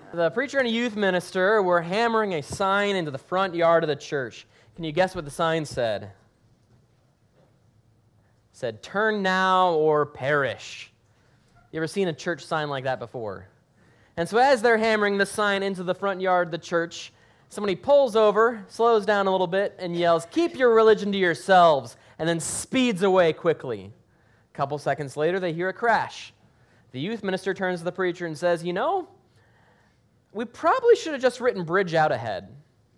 The preacher and a youth minister were hammering a sign into the front yard of the church. Can you guess what the sign said? It said, "Turn now or perish." You ever seen a church sign like that before? And so as they're hammering the sign into the front yard of the church, somebody pulls over, slows down a little bit, and yells, "Keep your religion to yourselves," and then speeds away quickly. A couple seconds later, they hear a crash. The youth minister turns to the preacher and says, "You know, we probably should have just written 'bridge out ahead.'"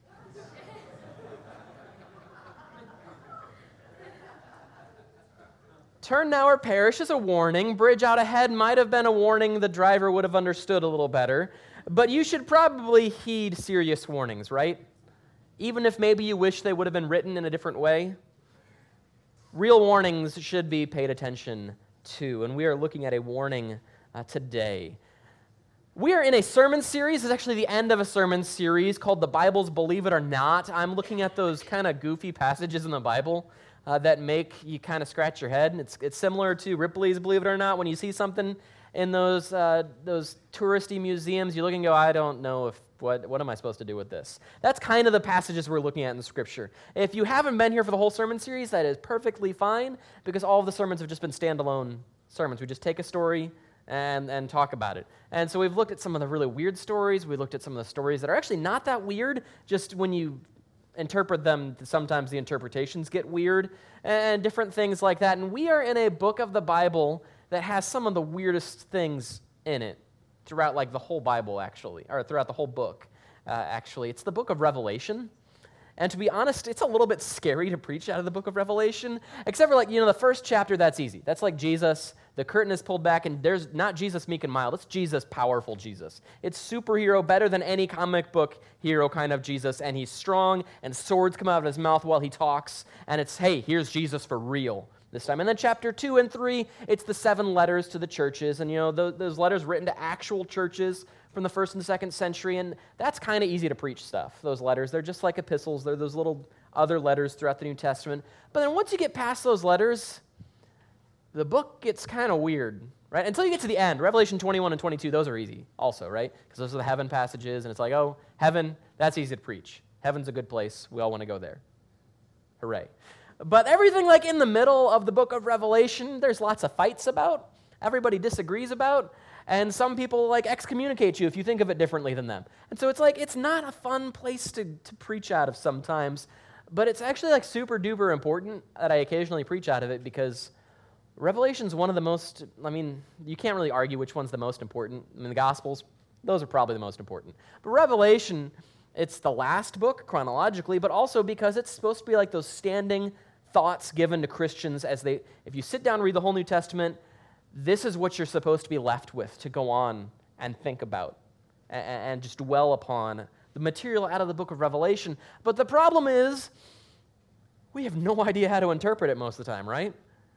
Turn now or perish is a warning. Bridge out ahead might have been a warning the driver would have understood a little better. But you should probably heed serious warnings, right? Even if maybe you wish they would have been written in a different way. Real warnings should be paid attention to, and we are looking at a warning today. We are in a sermon series. It's actually the end of a sermon series called The Bible's Believe It or Not. I'm looking at those kind of goofy passages in the Bible that make you kind of scratch your head. It's similar to Ripley's Believe It or Not. When you see something in those touristy museums, you look and go, I don't know what am I supposed to do with this? That's kind of the passages we're looking at in the Scripture. If you haven't been here for the whole sermon series, that is perfectly fine, because all of the sermons have just been standalone sermons. We just take a story and talk about it. And so we've looked at some of the really weird stories. We looked at some of the stories that are actually not that weird, just when you interpret them, sometimes the interpretations get weird, and different things like that. And we are in a book of the Bible that has some of the weirdest things in it throughout the whole Bible, actually, or throughout the whole book, actually. It's the book of Revelation. And to be honest, it's a little bit scary to preach out of the book of Revelation, except for the first chapter, that's easy. That's like Jesus. The curtain is pulled back, and there's not Jesus meek and mild. It's Jesus, powerful Jesus. It's superhero, better than any comic book hero kind of Jesus, and he's strong, and swords come out of his mouth while he talks, and it's, hey, here's Jesus for real this time. And then chapter 2 and 3, it's the 7 letters to the churches, and those letters written to actual churches from the 1st and 2nd century, and that's kind of easy to preach stuff, those letters. They're just like epistles. They're those little other letters throughout the New Testament. But then once you get past those letters, the book gets kind of weird, right? Until you get to the end. Revelation 21 and 22, those are easy also, right? Because those are the heaven passages, and it's like, oh, heaven, that's easy to preach. Heaven's a good place. We all want to go there. Hooray. But everything in the middle of the book of Revelation, there's lots of fights about. Everybody disagrees about. And some people excommunicate you if you think of it differently than them. And so it's not a fun place to preach out of sometimes, but it's actually super duper important that I occasionally preach out of it, because Revelation's one of the most, you can't really argue which one's the most important. The Gospels, those are probably the most important. But Revelation, it's the last book chronologically, but also because it's supposed to be those standing thoughts given to Christians if you sit down and read the whole New Testament, this is what you're supposed to be left with to go on and think about and just dwell upon the material out of the book of Revelation. But the problem is, we have no idea how to interpret it most of the time, right?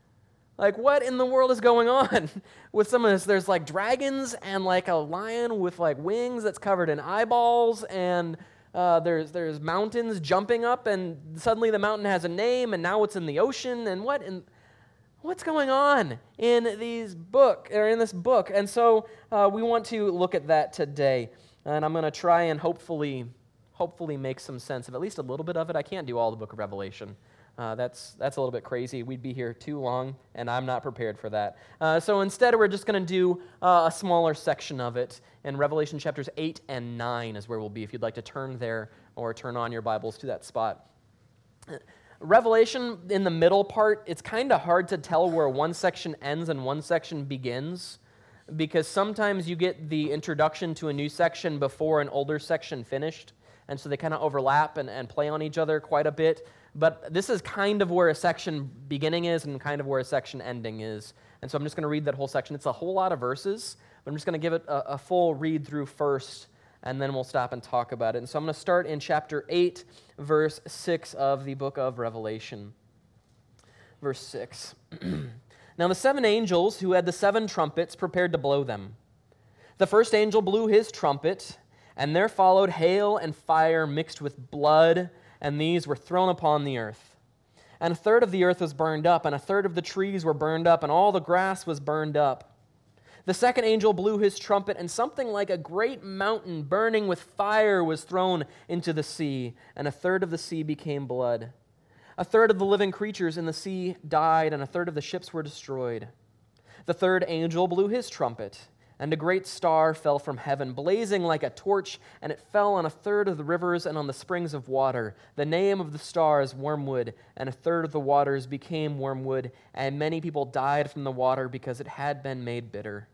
What in the world is going on with some of this? There's dragons and a lion with wings that's covered in eyeballs, and there's mountains jumping up, and suddenly the mountain has a name, and now it's in the ocean, and what's going on in this book? And so we want to look at that today, and I'm going to try and hopefully make some sense of at least a little bit of it. I can't do all the book of Revelation. That's a little bit crazy. We'd be here too long, and I'm not prepared for that. So instead, we're just going to do a smaller section of it, and Revelation chapters 8 and 9 is where we'll be, if you'd like to turn there or turn on your Bibles to that spot. Revelation, in the middle part, it's kind of hard to tell where one section ends and one section begins, because sometimes you get the introduction to a new section before an older section finished, and so they kind of overlap and play on each other quite a bit. But this is kind of where a section beginning is and kind of where a section ending is. And so I'm just going to read that whole section. It's a whole lot of verses, but I'm just going to give it a full read through first, and then we'll stop and talk about it. And so I'm going to start in chapter 8, verse 6 of the book of Revelation. Verse 6. Now the 7 angels who had the 7 trumpets prepared to blow them. The first angel blew his trumpet, and there followed hail and fire mixed with blood, and these were thrown upon the earth. And a third of the earth was burned up, and a third of the trees were burned up, and all the grass was burned up. The second angel blew his trumpet, and something like a great mountain burning with fire was thrown into the sea, and a third of the sea became blood. A third of the living creatures in the sea died, and a third of the ships were destroyed. The third angel blew his trumpet, and a great star fell from heaven, blazing like a torch, and it fell on a third of the rivers and on the springs of water. The name of the star is Wormwood, and a third of the waters became wormwood, and many people died from the water because it had been made bitter.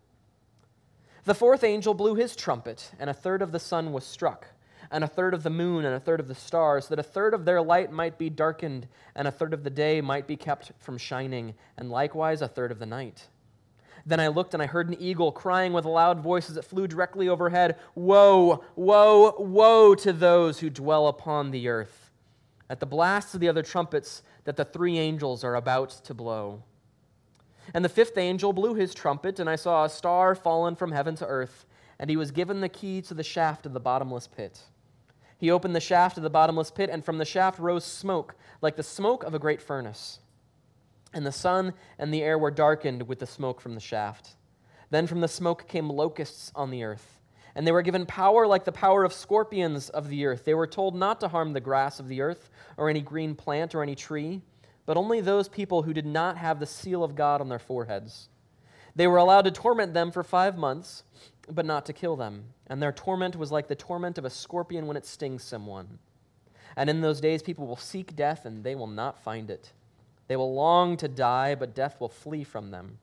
The fourth angel blew his trumpet, and a third of the sun was struck, and a third of the moon, and a third of the stars, that a third of their light might be darkened, and a third of the day might be kept from shining, and likewise a third of the night. Then I looked, and I heard an eagle crying with a loud voice as it flew directly overhead, "Woe, woe, woe to those who dwell upon the earth, at the blasts of the other trumpets that the three angels are about to blow." And the fifth angel blew his trumpet, and I saw a star fallen from heaven to earth, and he was given the key to the shaft of the bottomless pit. He opened the shaft of the bottomless pit, and from the shaft rose smoke, like the smoke of a great furnace. And the sun and the air were darkened with the smoke from the shaft. Then from the smoke came locusts on the earth, and they were given power like the power of scorpions of the earth. They were told not to harm the grass of the earth, or any green plant, or any tree, but only those people who did not have the seal of God on their foreheads. They were allowed to torment them for 5 months, but not to kill them. And their torment was like the torment of a scorpion when it stings someone. And in those days people will seek death, and they will not find it. They will long to die, but death will flee from them.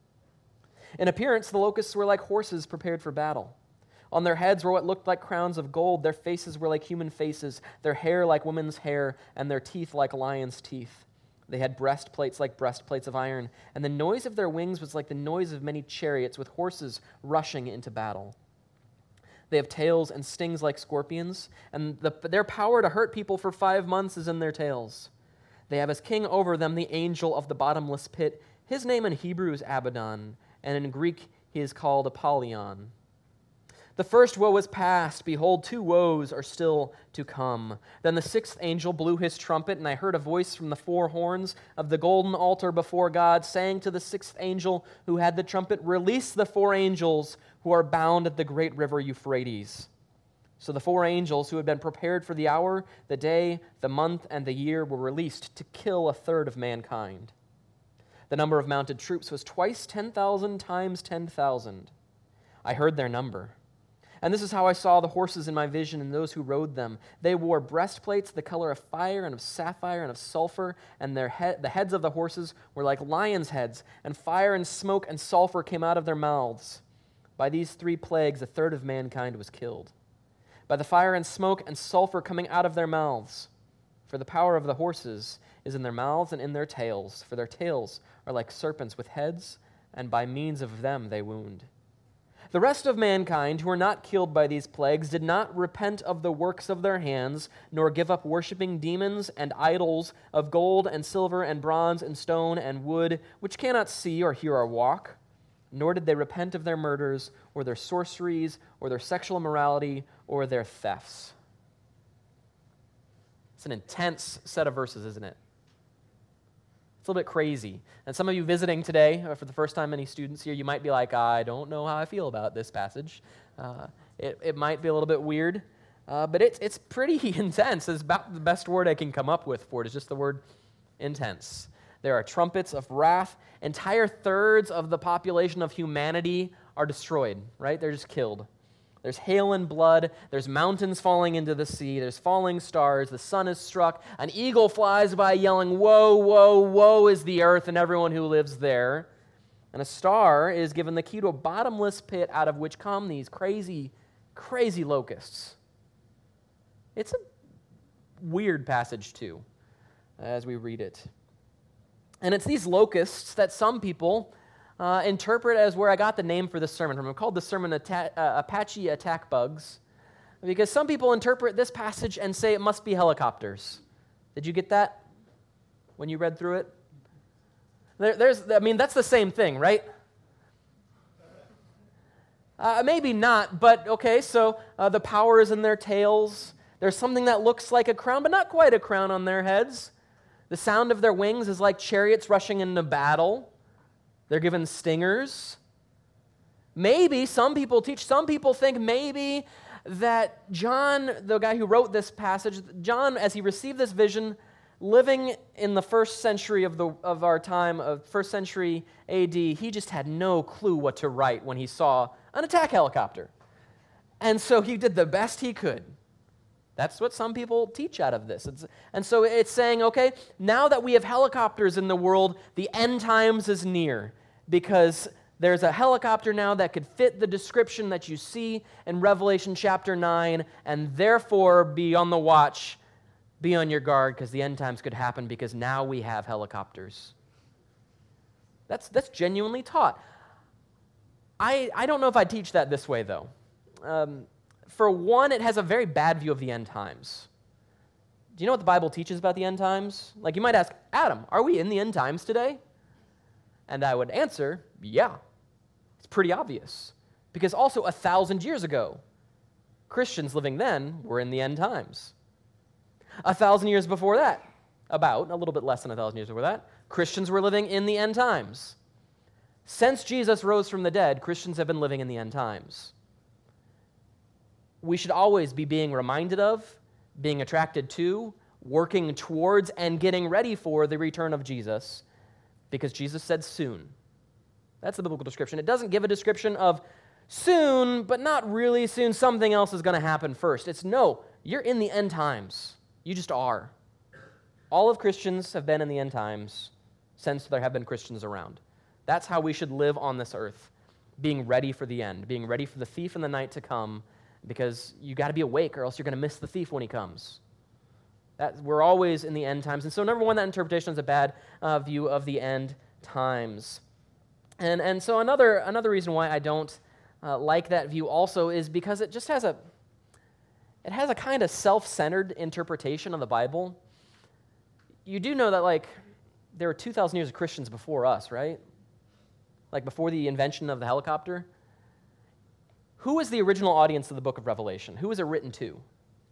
In appearance, the locusts were like horses prepared for battle. On their heads were what looked like crowns of gold. Their faces were like human faces, their hair like women's hair, and their teeth like lions' teeth. They had breastplates like breastplates of iron, and the noise of their wings was like the noise of many chariots with horses rushing into battle. They have tails and stings like scorpions, and their power to hurt people for 5 months is in their tails. They have as king over them the angel of the bottomless pit. His name in Hebrew is Abaddon, and in Greek he is called Apollyon. The first woe is past. Behold, 2 woes are still to come. Then the sixth angel blew his trumpet, and I heard a voice from the 4 horns of the golden altar before God, saying to the sixth angel who had the trumpet, "Release the 4 angels who are bound at the great river Euphrates." So the 4 angels who had been prepared for the hour, the day, the month, and the year were released to kill a third of mankind. The number of mounted troops was twice 10,000 times 10,000. I heard their number. And this is how I saw the horses in my vision and those who rode them. They wore breastplates the color of fire and of sapphire and of sulfur, and the heads of the horses were like lions' heads, and fire and smoke and sulfur came out of their mouths. By these 3 plagues, a third of mankind was killed. By the fire and smoke and sulfur coming out of their mouths. For the power of the horses is in their mouths and in their tails, for their tails are like serpents with heads, and by means of them they wound. The rest of mankind who were not killed by these plagues did not repent of the works of their hands, nor give up worshiping demons and idols of gold and silver and bronze and stone and wood, which cannot see or hear or walk. Nor did they repent of their murders, or their sorceries, or their sexual immorality, or their thefts. It's an intense set of verses, isn't it? It's a little bit crazy. And some of you visiting today, for the first time, any students here, you might be like, I don't know how I feel about this passage. It might be a little bit weird, but it's pretty intense. It's about the best word I can come up with for it is just the word intense. There are trumpets of wrath. Entire thirds of the population of humanity are destroyed, right? They're just killed. There's hail and blood. There's mountains falling into the sea. There's falling stars. The sun is struck. An eagle flies by yelling, "Woe, woe, woe is the earth and everyone who lives there." And a star is given the key to a bottomless pit out of which come these crazy, crazy locusts. It's a weird passage, too, as we read it. And it's these locusts that some people interpret as where I got the name for this sermon from. I'm called the sermon Apache Attack Bugs, because some people interpret this passage and say it must be helicopters. Did you get that when you read through it? That's the same thing, right? Maybe not, but okay, so the power is in their tails. There's something that looks like a crown, but not quite a crown on their heads. The sound of their wings is like chariots rushing into battle. They're given stingers. Maybe some people think maybe that John, the guy who wrote this passage, John, as he received this vision, living in the first century of our time, of first century AD, he just had no clue what to write when he saw an attack helicopter. And so he did the best he could. That's what some people teach out of this. And so it's saying, okay, now that we have helicopters in the world, the end times is near, because there's a helicopter now that could fit the description that you see in Revelation chapter 9, and therefore be on the watch, be on your guard, because the end times could happen, because now we have helicopters. That's genuinely taught. I don't know if I'd teach that this way, though. For one, it has a very bad view of the end times. Do you know what the Bible teaches about the end times? Like, you might ask, Adam, are we in the end times today? And I would answer, yeah. It's pretty obvious. Because also 1,000 years ago, Christians living then were in the end times. 1,000 years before that, about a little bit less than 1,000 years before that, Christians were living in the end times. Since Jesus rose from the dead, Christians have been living in the end times. We should always be being reminded of, being attracted to, working towards, and getting ready for the return of Jesus, because Jesus said soon. That's the biblical description. It doesn't give a description of soon, but not really soon. Something else is going to happen first. It's no, you're in the end times. You just are. All of Christians have been in the end times since there have been Christians around. That's how we should live on this earth, being ready for the end, being ready for the thief in the night to come, because you got to be awake or else you're going to miss the thief when he comes. We're always in the end times. And so number one, that interpretation is a bad view of the end times. And so another reason why I don't like that view also is because it just has a kind of self-centered interpretation of the Bible. You do know that, like, there were 2,000 years of Christians before us, right? Like before the invention of the helicopter. Who was the original audience of the book of Revelation? Who was it written to?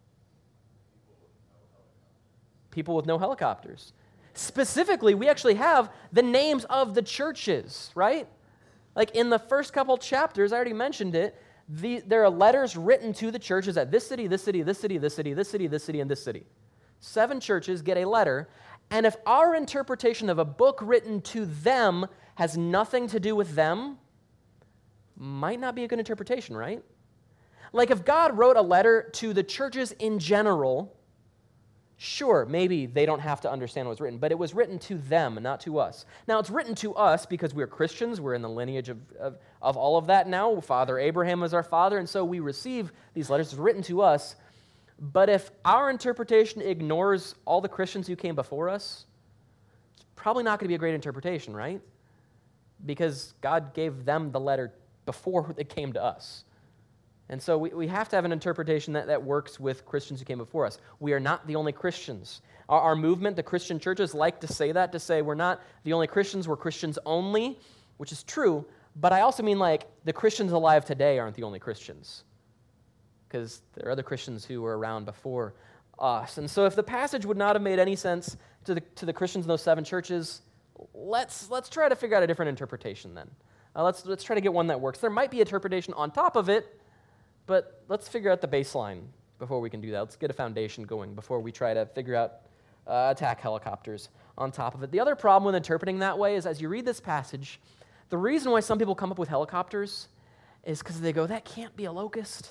People with no helicopters. Specifically, we actually have the names of the churches, right? Like in the first couple chapters, I already mentioned it, there are letters written to the churches at this city, this city, this city, this city, this city, this city, and this city. 7 churches get a letter, and if our interpretation of a book written to them has nothing to do with them, might not be a good interpretation, right? Like if God wrote a letter to the churches in general, sure, maybe they don't have to understand what was written, but it was written to them, not to us. Now, it's written to us because we're Christians. We're in the lineage of all of that now. Father Abraham is our father, and so we receive these letters. It's written to us. But if our interpretation ignores all the Christians who came before us, it's probably not going to be a great interpretation, right? Because God gave them the letter before it came to us. And so we have to have an interpretation that works with Christians who came before us. We are not the only Christians. Our movement, the Christian churches, like to say that, to say we're not the only Christians, we're Christians only, which is true, but I also mean like the Christians alive today aren't the only Christians, because there are other Christians who were around before us. And so if the passage would not have made any sense to the Christians in those 7 churches, let's try to figure out a different interpretation then. Let's try to get one that works. There might be interpretation on top of it, but let's figure out the baseline before we can do that. Let's get a foundation going before we try to figure out attack helicopters on top of it. The other problem with interpreting that way is as you read this passage, the reason why some people come up with helicopters is because they go, that can't be a locust.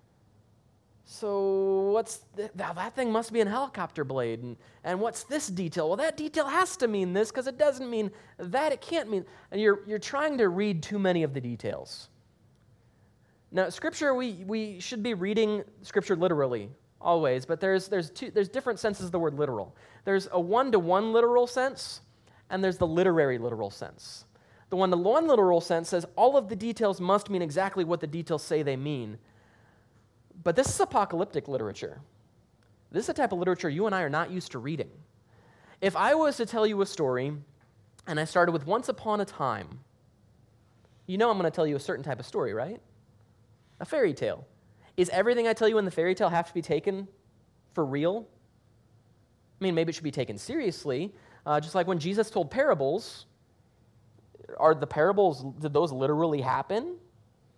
So that thing must be a helicopter blade. And what's this detail? Well, that detail has to mean this because it doesn't mean that. It can't mean. And you're trying to read too many of the details. Now, Scripture, we should be reading Scripture literally always, but there's different senses of the word literal. There's a one-to-one literal sense, and there's the literary literal sense. The one-to-one literal sense says all of the details must mean exactly what the details say they mean. But this is apocalyptic literature. This is a type of literature you and I are not used to reading. If I was to tell you a story, and I started with once upon a time, you know I'm going to tell you a certain type of story, right? A fairy tale. Is everything I tell you in the fairy tale have to be taken for real? I mean, maybe it should be taken seriously. Just like when Jesus told parables, did those literally happen?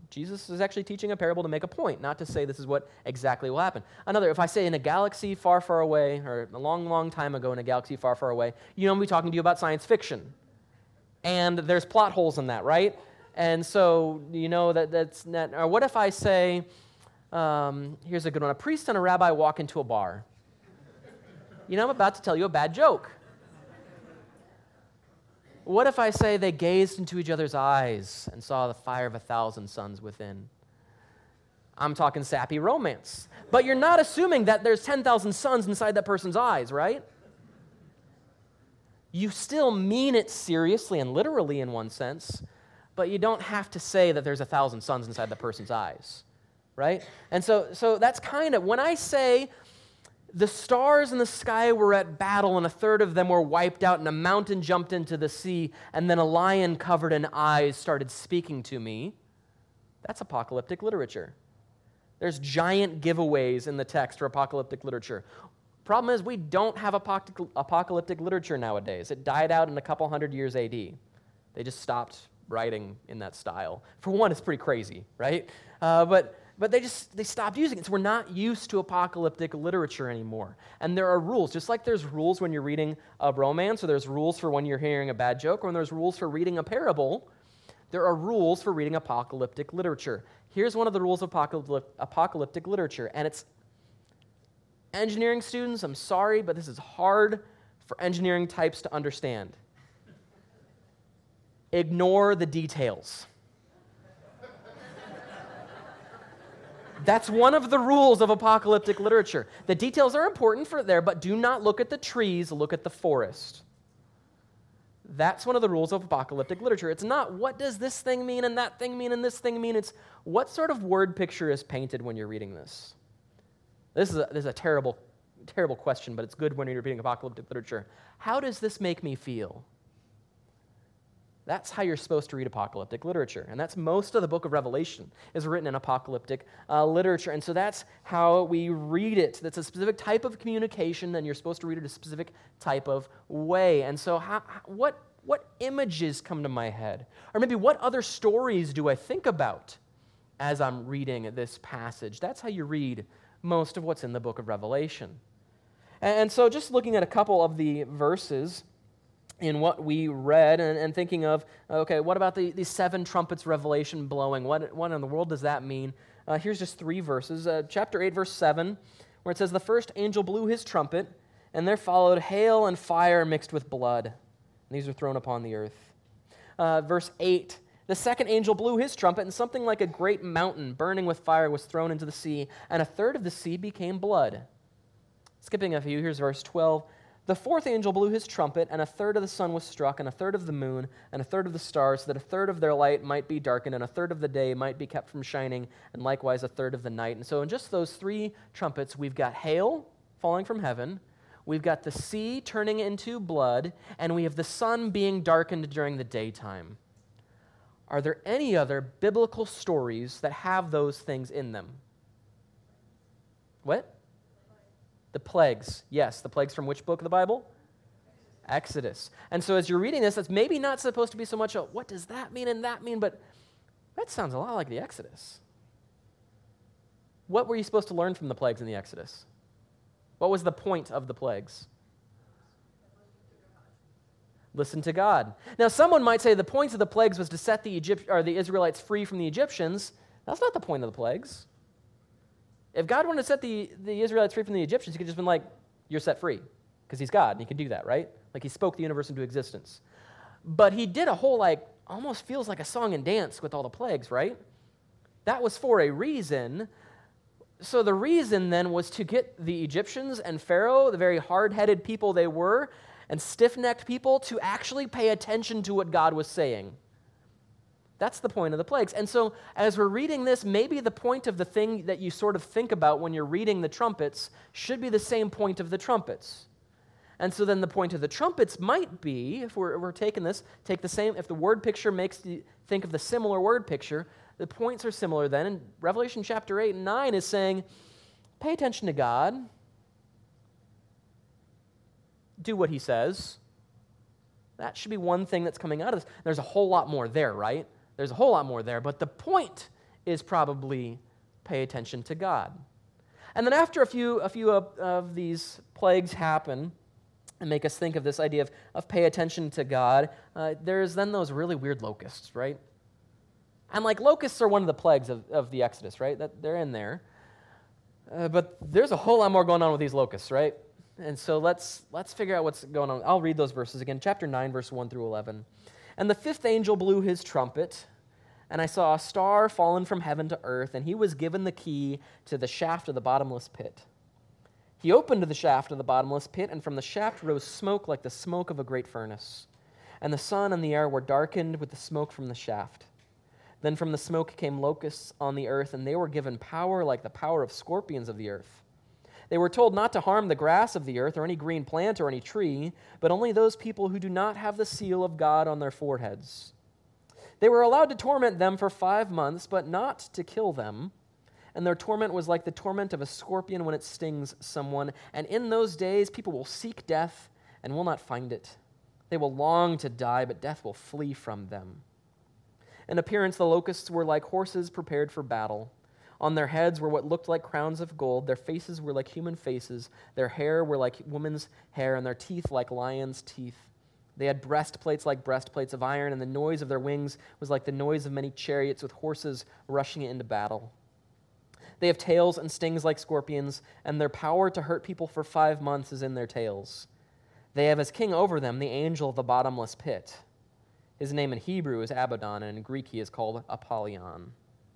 Jesus is actually teaching a parable to make a point, not to say this is what exactly will happen. Another, if I say in a galaxy far, far away, or a long, long time ago in a galaxy far, far away, you know I'm going to be talking to you about science fiction. And there's plot holes in that, right? And so you know that's not. Or what if I say, here's a good one, a priest and a rabbi walk into a bar. You know I'm about to tell you a bad joke. What if I say they gazed into each other's eyes and saw the fire of 1,000 suns within? I'm talking sappy romance. But you're not assuming that there's 10,000 suns inside that person's eyes, right? You still mean it seriously and literally in one sense, but you don't have to say that there's 1,000 suns inside the person's eyes, right? And so that's kind of, when I say the stars in the sky were at battle, and a third of them were wiped out, and a mountain jumped into the sea, and then a lion covered in eyes started speaking to me. That's apocalyptic literature. There's giant giveaways in the text for apocalyptic literature. Problem is, we don't have apocalyptic literature nowadays. It died out in a couple hundred years AD. They just stopped writing in that style. For one, it's pretty crazy, right? But they stopped using it, so we're not used to apocalyptic literature anymore. And there are rules, just like there's rules when you're reading a romance, or there's rules for when you're hearing a bad joke, or when there's rules for reading a parable, there are rules for reading apocalyptic literature. Here's one of the rules of apocalyptic literature, and it's engineering students, I'm sorry, but this is hard for engineering types to understand. Ignore the details. That's one of the rules of apocalyptic literature. The details are important for there, but do not look at the trees, look at the forest. That's one of the rules of apocalyptic literature. It's not what does this thing mean and that thing mean and this thing mean. It's what sort of word picture is painted when you're reading this. This is a terrible, terrible question, but it's good when you're reading apocalyptic literature. How does this make me feel? That's how you're supposed to read apocalyptic literature. And that's most of the book of Revelation is written in apocalyptic literature. And so that's how we read it. That's a specific type of communication, and you're supposed to read it a specific type of way. And so what images come to my head? Or maybe what other stories do I think about as I'm reading this passage? That's how you read most of what's in the book of Revelation. And so just looking at a couple of the verses in what we read and thinking of, okay, what about the seven trumpets revelation blowing? What in the world does that mean? Here's just three verses. Chapter 8, verse 7, where it says, the first angel blew his trumpet, and there followed hail and fire mixed with blood. And these were thrown upon the earth. Verse 8, the second angel blew his trumpet, and something like a great mountain burning with fire was thrown into the sea, and a third of the sea became blood. Skipping a few, here's verse 12. The fourth angel blew his trumpet, and a third of the sun was struck, and a third of the moon, and a third of the stars, so that a third of their light might be darkened, and a third of the day might be kept from shining, and likewise a third of the night. And so in just those three trumpets, we've got hail falling from heaven, we've got the sea turning into blood, and we have the sun being darkened during the daytime. Are there any other biblical stories that have those things in them? What? The plagues. Yes, the plagues from which book of the Bible? Exodus. And so as you're reading this, it's maybe not supposed to be so much a, what does that mean and that mean, but that sounds a lot like the Exodus. What were you supposed to learn from the plagues in the Exodus? What was the point of the plagues? Listen to God. Now, someone might say the point of the plagues was to set the Israelites free from the Egyptians. That's not the point of the plagues. If God wanted to set the Israelites free from the Egyptians, he could just been like, you're set free, because he's God, and he can do that, right? Like he spoke the universe into existence. But he did a whole, almost feels like a song and dance with all the plagues, right? That was for a reason. So the reason then was to get the Egyptians and Pharaoh, the very hard-headed people they were, and stiff-necked people, to actually pay attention to what God was saying. That's the point of the plagues. And so as we're reading this, maybe the point of the thing that you sort of think about when you're reading the trumpets should be the same point of the trumpets. And so then the point of the trumpets might be, if we're taking this, take the same, if the word picture makes you think of the similar word picture, the points are similar then. And Revelation chapter 8 and 9 is saying, pay attention to God. Do what he says. That should be one thing that's coming out of this. There's a whole lot more there, right? There's a whole lot more there, but the point is probably pay attention to God. And then after a few of these plagues happen and make us think of this idea of pay attention to God, there's then those really weird locusts, right? And like locusts are one of the plagues of the Exodus, right? That they're in there. But there's a whole lot more going on with these locusts, right? And so let's figure out what's going on. I'll read those verses again. Chapter 9, verse 1 through 11. And the fifth angel blew his trumpet, and I saw a star fallen from heaven to earth, and he was given the key to the shaft of the bottomless pit. He opened the shaft of the bottomless pit, and from the shaft rose smoke like the smoke of a great furnace. And the sun and the air were darkened with the smoke from the shaft. Then from the smoke came locusts on the earth, and they were given power like the power of scorpions of the earth. They were told not to harm the grass of the earth or any green plant or any tree, but only those people who do not have the seal of God on their foreheads. They were allowed to torment them for 5 months, but not to kill them. And their torment was like the torment of a scorpion when it stings someone. And in those days, people will seek death and will not find it. They will long to die, but death will flee from them. In appearance, the locusts were like horses prepared for battle. On their heads were what looked like crowns of gold. Their faces were like human faces. Their hair were like women's hair, and their teeth like lions' teeth. They had breastplates like breastplates of iron, and the noise of their wings was like the noise of many chariots with horses rushing into battle. They have tails and stings like scorpions, and their power to hurt people for 5 months is in their tails. They have as king over them the angel of the bottomless pit. His name in Hebrew is Abaddon, and in Greek he is called Apollyon.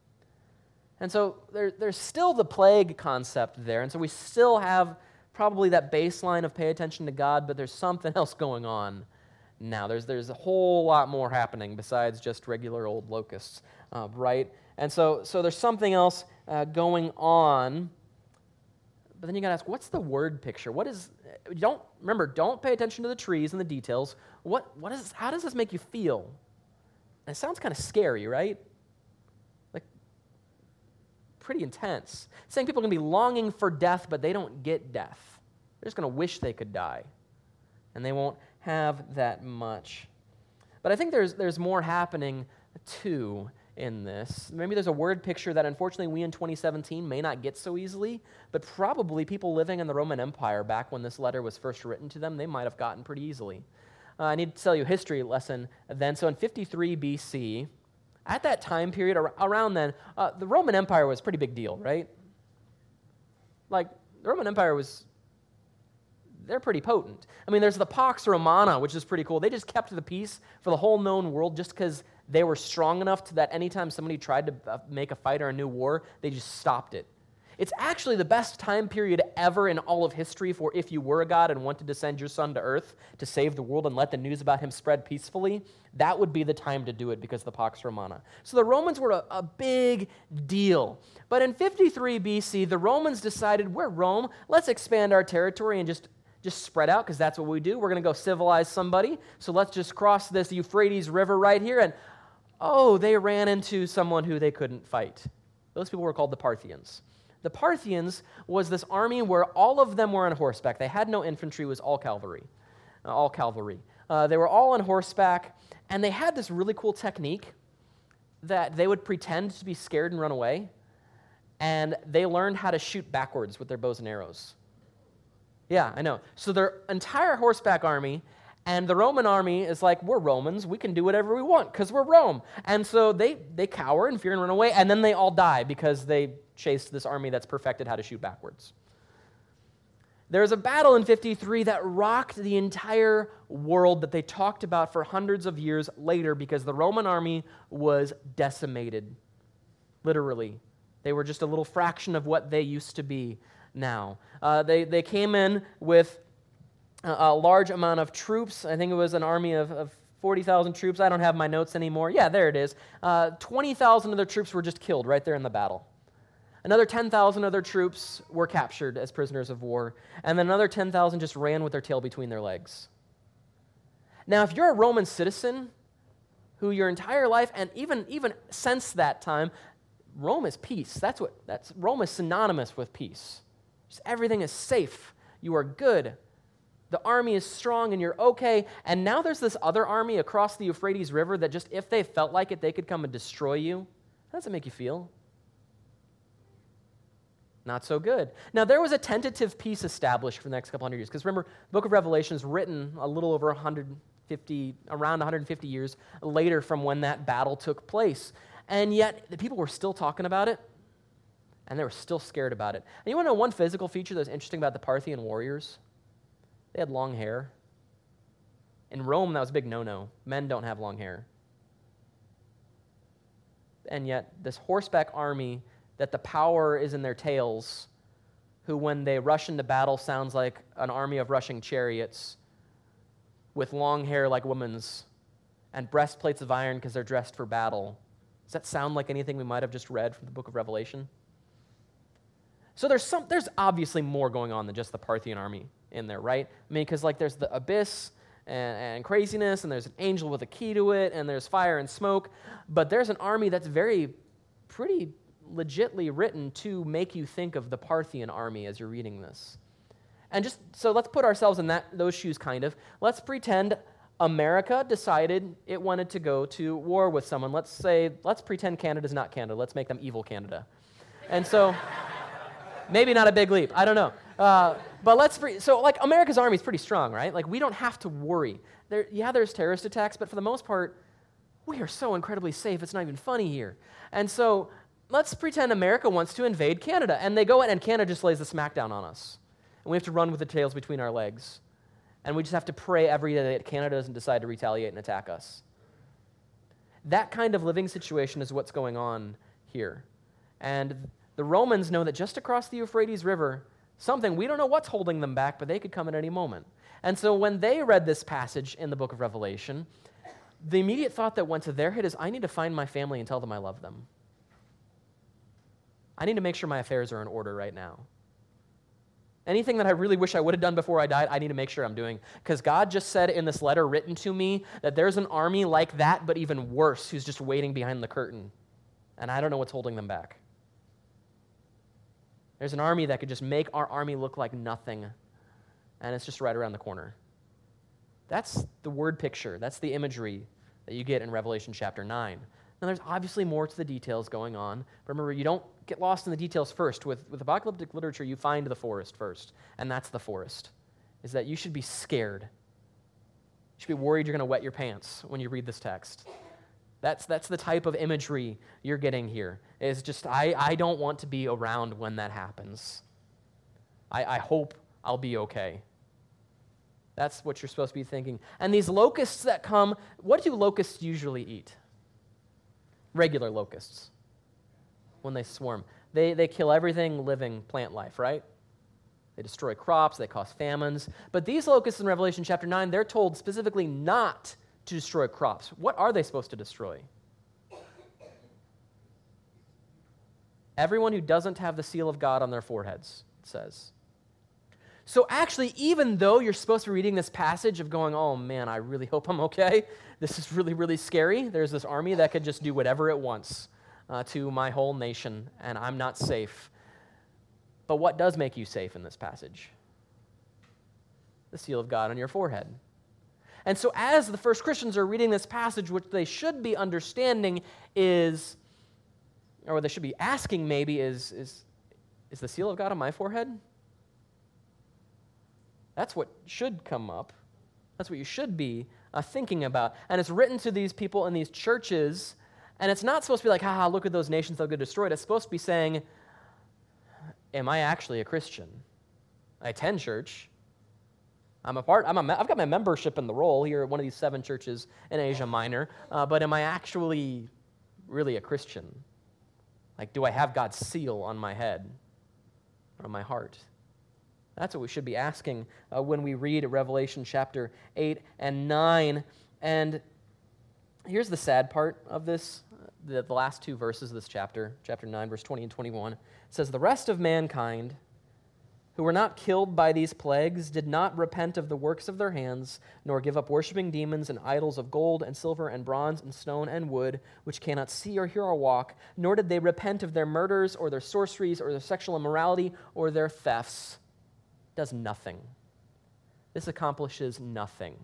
And so there's still the plague concept there, and so we still have probably that baseline of pay attention to God, but there's something else going on now. There's a whole lot more happening besides just regular old locusts, right? And so there's something else going on, but then you got to ask, what's the word picture? Don't pay attention to the trees and the details. How does this make you feel? And it sounds kind of scary, right? Like, pretty intense. It's saying people are going to be longing for death, but they don't get death. They're just going to wish they could die, and they won't have that much. But I think there's more happening, too, in this. Maybe there's a word picture that unfortunately we in 2017 may not get so easily, but probably people living in the Roman Empire back when this letter was first written to them, they might have gotten pretty easily. I need to tell you a history lesson then. So in 53 BC, at that time period, around then, the Roman Empire was a pretty big deal, right? Like, the Roman Empire they're pretty potent. I mean, there's the Pax Romana, which is pretty cool. They just kept the peace for the whole known world just because they were strong enough that anytime somebody tried to make a fight or a new war, they just stopped it. It's actually the best time period ever in all of history for if you were a god and wanted to send your son to earth to save the world and let the news about him spread peacefully, that would be the time to do it because of the Pax Romana. So the Romans were a big deal. But in 53 BC, the Romans decided, we're Rome, let's expand our territory and just spread out, because that's what we do. We're going to go civilize somebody, so let's just cross this Euphrates River right here, and they ran into someone who they couldn't fight. Those people were called the Parthians. The Parthians was this army where all of them were on horseback. They had no infantry, it was all cavalry. They were all on horseback, and they had this really cool technique that they would pretend to be scared and run away, and they learned how to shoot backwards with their bows and arrows. Yeah, I know. So their entire horseback army, and the Roman army is like, we're Romans, we can do whatever we want because we're Rome. And so they cower in fear and run away, and then they all die because they chased this army that's perfected how to shoot backwards. There's a battle in 53 that rocked the entire world that they talked about for hundreds of years later because the Roman army was decimated, literally. They were just a little fraction of what they used to be now. They came in with a large amount of troops. I think it was an army of 40,000 troops. I don't have my notes anymore. Yeah, there it is. 20,000 of their troops were just killed right there in the battle. Another 10,000 of their troops were captured as prisoners of war. And then another 10,000 just ran with their tail between their legs. Now, if you're a Roman citizen who your entire life, and even since that time, Rome is peace. Rome is synonymous with peace. Just everything is safe. You are good. The army is strong and you're okay. And now there's this other army across the Euphrates River that just, if they felt like it, they could come and destroy you. How does it make you feel? Not so good. Now, there was a tentative peace established for the next couple hundred years, because remember, the book of Revelation is written a little over around 150 years later from when that battle took place. And yet, the people were still talking about it, and they were still scared about it. And you want to know one physical feature that was interesting about the Parthian warriors? They had long hair. In Rome, that was a big no-no. Men don't have long hair. And yet, this horseback army that the power is in their tails, who when they rush into battle sounds like an army of rushing chariots with long hair like women's and breastplates of iron because they're dressed for battle. Does that sound like anything we might have just read from the book of Revelation? So there's obviously more going on than just the Parthian army in there, right? I mean, because like there's the abyss and craziness, and there's an angel with a key to it, and there's fire and smoke, but there's an army that's pretty legitly written to make you think of the Parthian army as you're reading this. And just so let's put ourselves in those shoes kind of. Let's pretend America decided it wanted to go to war with someone. Let's pretend Canada's not Canada. Let's make them evil Canada. And so maybe not a big leap. I don't know. But like America's army is pretty strong, right? Like we don't have to worry. There's terrorist attacks, but for the most part, we are so incredibly safe. It's not even funny here. And so let's pretend America wants to invade Canada, and they go in, and Canada just lays the smackdown on us. And we have to run with the tails between our legs. And we just have to pray every day that Canada doesn't decide to retaliate and attack us. That kind of living situation is what's going on here. And the Romans know that just across the Euphrates River, we don't know what's holding them back, but they could come at any moment. And so when they read this passage in the book of Revelation, the immediate thought that went to their head is, I need to find my family and tell them I love them. I need to make sure my affairs are in order right now. Anything that I really wish I would have done before I died, I need to make sure I'm doing. Because God just said in this letter written to me that there's an army like that, but even worse, who's just waiting behind the curtain. And I don't know what's holding them back. There's an army that could just make our army look like nothing, and it's just right around the corner. That's the word picture. That's the imagery that you get in Revelation chapter 9. Now, there's obviously more to the details going on. But remember, you don't get lost in the details first. With apocalyptic literature, you find the forest first, and that's the forest, is that you should be scared. You should be worried you're going to wet your pants when you read this text. That's the type of imagery you're getting here, is just, I don't want to be around when that happens. I hope I'll be okay. That's what you're supposed to be thinking. And these locusts that come, what do locusts usually eat? Regular locusts, when they swarm. They kill everything living plant life, right? They destroy crops, they cause famines. But these locusts in Revelation chapter 9, they're told specifically not to destroy crops. What are they supposed to destroy? Everyone who doesn't have the seal of God on their foreheads, it says. So actually, even though you're supposed to be reading this passage of going, oh man, I really hope I'm okay, this is really, really scary. There's this army that could just do whatever it wants to my whole nation, and I'm not safe. But what does make you safe in this passage? The seal of God on your forehead. And so as the first Christians are reading this passage, what they should be understanding is, or they should be asking maybe, is the seal of God on my forehead? That's what should come up. That's what you should be thinking about. And it's written to these people in these churches, and it's not supposed to be like, haha, look at those nations, they'll get destroyed. It's supposed to be saying, am I actually a Christian? I attend church. I've got my membership in the roll here at one of these 7 churches in Asia Minor, but am I actually really a Christian? Like, do I have God's seal on my head or on my heart? That's what we should be asking when we read Revelation chapter 8 and 9. And here's the sad part of this, the last 2 verses of this chapter 9, verse 20 and 21. It says, the rest of mankind who were not killed by these plagues did not repent of the works of their hands, nor give up worshiping demons and idols of gold and silver and bronze and stone and wood, which cannot see or hear or walk, nor did they repent of their murders or their sorceries or their sexual immorality or their thefts. Does nothing. This accomplishes nothing.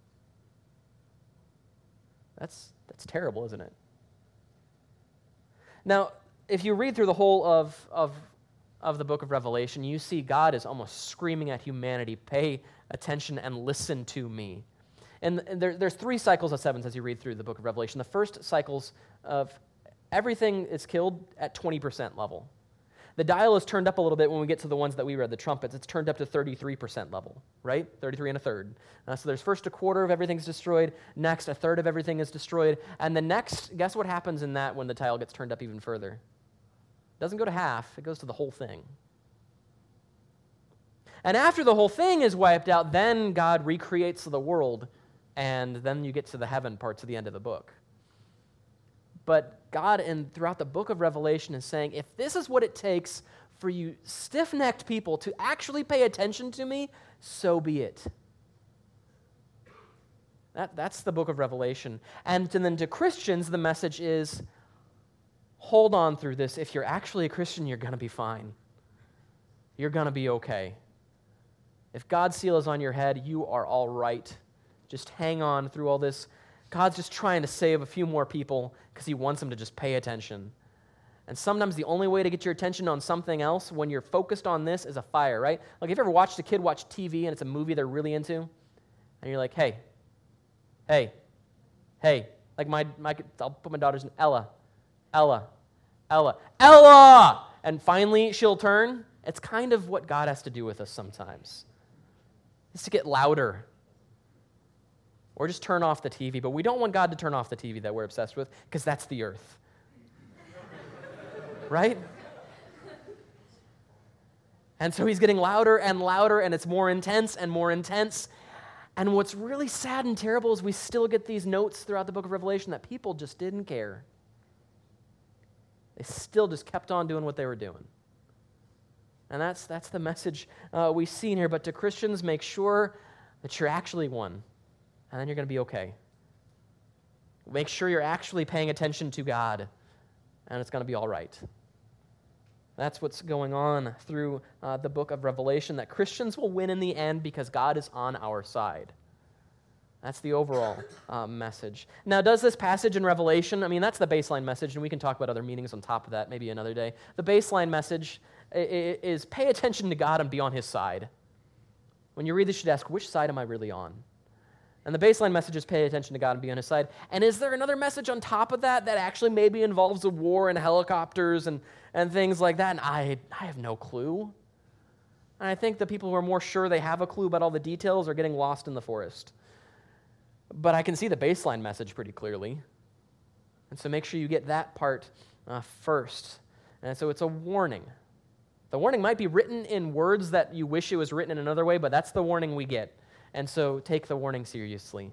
That's terrible, isn't it? Now, if you read through the whole of the book of Revelation, you see God is almost screaming at humanity, pay attention and listen to me. And there's 3 cycles of 7s as you read through the book of Revelation. The first cycles of everything is killed at 20% level. The dial is turned up a little bit when we get to the ones that we read, the trumpets. It's turned up to 33% level, right? 33 and a third. So there's first a quarter of everything's destroyed. Next, a third of everything is destroyed. And the next, guess what happens in that when the dial gets turned up even further? It doesn't go to half. It goes to the whole thing. And after the whole thing is wiped out, then God recreates the world, and then you get to the heaven parts of the end of the book. But God, throughout the book of Revelation, is saying, if this is what it takes for you stiff-necked people to actually pay attention to me, so be it. That's the book of Revelation. And then to Christians, the message is, hold on through this. If you're actually a Christian, you're going to be fine. You're going to be okay. If God's seal is on your head, you are all right. Just hang on through all this. God's just trying to save a few more people because he wants them to just pay attention. And sometimes the only way to get your attention on something else when you're focused on this is a fire, right? Like, have you ever watched a kid watch TV and it's a movie they're really into? And you're like, hey. Like I'll put my daughter's name, Ella. And finally she'll turn. It's kind of what God has to do with us sometimes. It's to get louder. Or just turn off the TV. But we don't want God to turn off the TV that we're obsessed with, because that's the earth. Right? And so he's getting louder, and it's more intense and more intense. And what's really sad and terrible is we still get these notes throughout the book of Revelation that people just didn't care. They still just kept on doing what they were doing. And that's the message we see in here. But to Christians, make sure that you're actually one. And then you're going to be okay. Make sure you're actually paying attention to God, and it's going to be all right. That's what's going on through the book of Revelation, that Christians will win in the end because God is on our side. That's the overall message. Now, does this passage in Revelation, that's the baseline message, and we can talk about other meanings on top of that maybe another day. The baseline message is pay attention to God and be on his side. When you read this, you should ask, which side am I really on? And the baseline message is pay attention to God and be on his side. And is there another message on top of that actually maybe involves a war and helicopters and things like that? And I have no clue. And I think the people who are more sure they have a clue about all the details are getting lost in the forest. But I can see the baseline message pretty clearly. And so make sure you get that part first. And so it's a warning. The warning might be written in words that you wish it was written in another way, but that's the warning we get. And so take the warning seriously.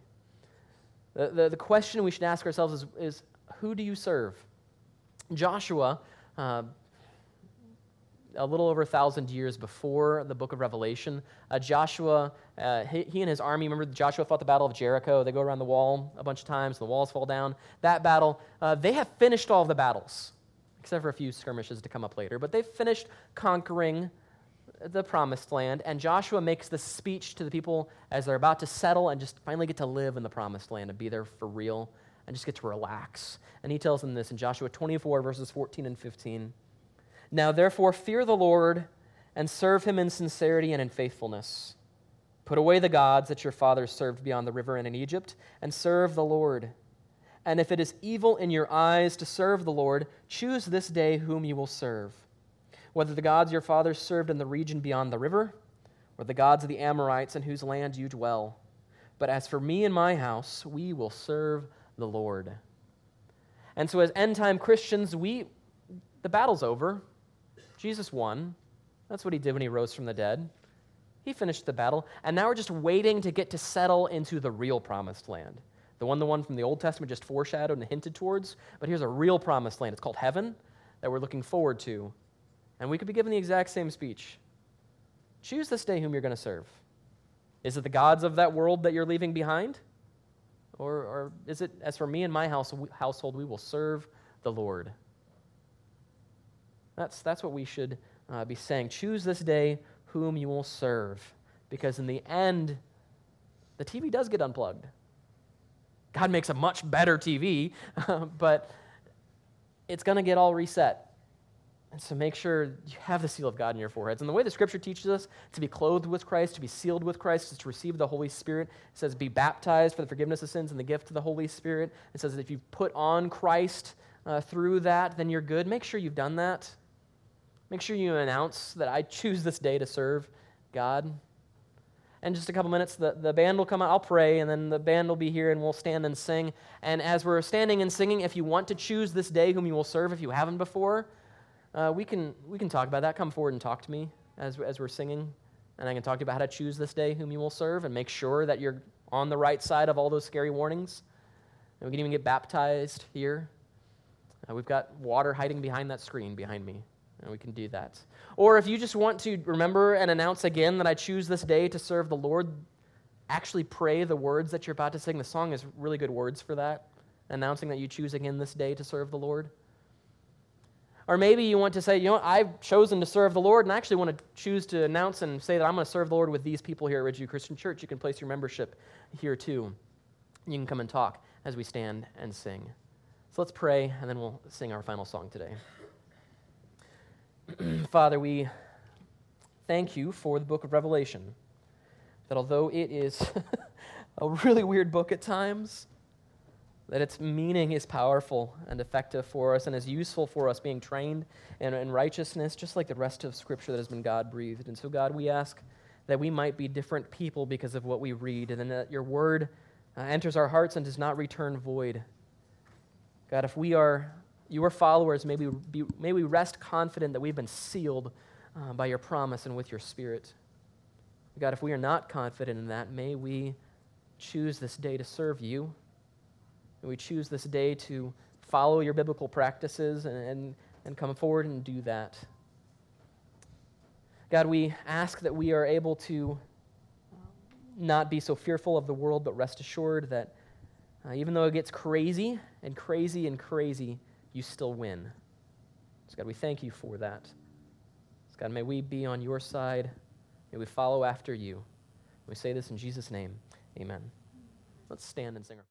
The question we should ask ourselves is who do you serve? Joshua, a little over 1,000 years before the book of Revelation, Joshua, he and his army, remember Joshua fought the battle of Jericho. They go around the wall a bunch of times, the walls fall down. That battle, they have finished all of the battles, except for a few skirmishes to come up later. But they've finished conquering the promised land, and Joshua makes this speech to the people as they're about to settle and just finally get to live in the promised land and be there for real and just get to relax. And he tells them this in Joshua 24, verses 14 and 15. Now therefore fear the Lord and serve him in sincerity and in faithfulness. Put away the gods that your fathers served beyond the river and in Egypt, and serve the Lord. And if it is evil in your eyes to serve the Lord, choose this day whom you will serve, whether the gods your fathers served in the region beyond the river, or the gods of the Amorites in whose land you dwell. But as for me and my house, we will serve the Lord. And so as end-time Christians, the battle's over. Jesus won. That's what he did when he rose from the dead. He finished the battle, and now we're just waiting to get to settle into the real promised land. The one from the Old Testament just foreshadowed and hinted towards, but here's a real promised land. It's called heaven that we're looking forward to. And we could be given the exact same speech. Choose this day whom you're going to serve. Is it the gods of that world that you're leaving behind? Or is it, as for me and my household, we will serve the Lord? That's what we should be saying. Choose this day whom you will serve. Because in the end, the TV does get unplugged. God makes a much better TV, but it's going to get all reset. And so make sure you have the seal of God in your foreheads. And the way the Scripture teaches us to be clothed with Christ, to be sealed with Christ, is to receive the Holy Spirit. It says be baptized for the forgiveness of sins and the gift of the Holy Spirit. It says that if you put on Christ through that, then you're good. Make sure you've done that. Make sure you announce that I choose this day to serve God. In just a couple minutes, the band will come out. I'll pray, and then the band will be here, and we'll stand and sing. And as we're standing and singing, if you want to choose this day whom you will serve, if you haven't before, we can talk about that. Come forward and talk to me as we're singing, and I can talk to you about how to choose this day whom you will serve and make sure that you're on the right side of all those scary warnings. And we can even get baptized here. We've got water hiding behind that screen behind me, and we can do that. Or if you just want to remember and announce again that I choose this day to serve the Lord, actually pray the words that you're about to sing. The song is really good words for that, announcing that you choose again this day to serve the Lord. Or maybe you want to say, I've chosen to serve the Lord, and I actually want to choose to announce and say that I'm going to serve the Lord with these people here at Ridgeview Christian Church. You can place your membership here too. You can come and talk as we stand and sing. So let's pray, and then we'll sing our final song today. Father, we thank you for the book of Revelation, that although it is a really weird book at times, that its meaning is powerful and effective for us and is useful for us being trained in righteousness, just like the rest of Scripture that has been God-breathed. And so, God, we ask that we might be different people because of what we read, and then that your word enters our hearts and does not return void. God, if we are your followers, may we rest confident that we've been sealed by your promise and with your Spirit. God, if we are not confident in that, may we choose this day to serve you. And we choose this day to follow your biblical practices and come forward and do that. God, we ask that we are able to not be so fearful of the world, but rest assured that even though it gets crazy and crazy and crazy, you still win. So God, we thank you for that. So God, may we be on your side. May we follow after you. We say this in Jesus' name. Amen. Let's stand and sing.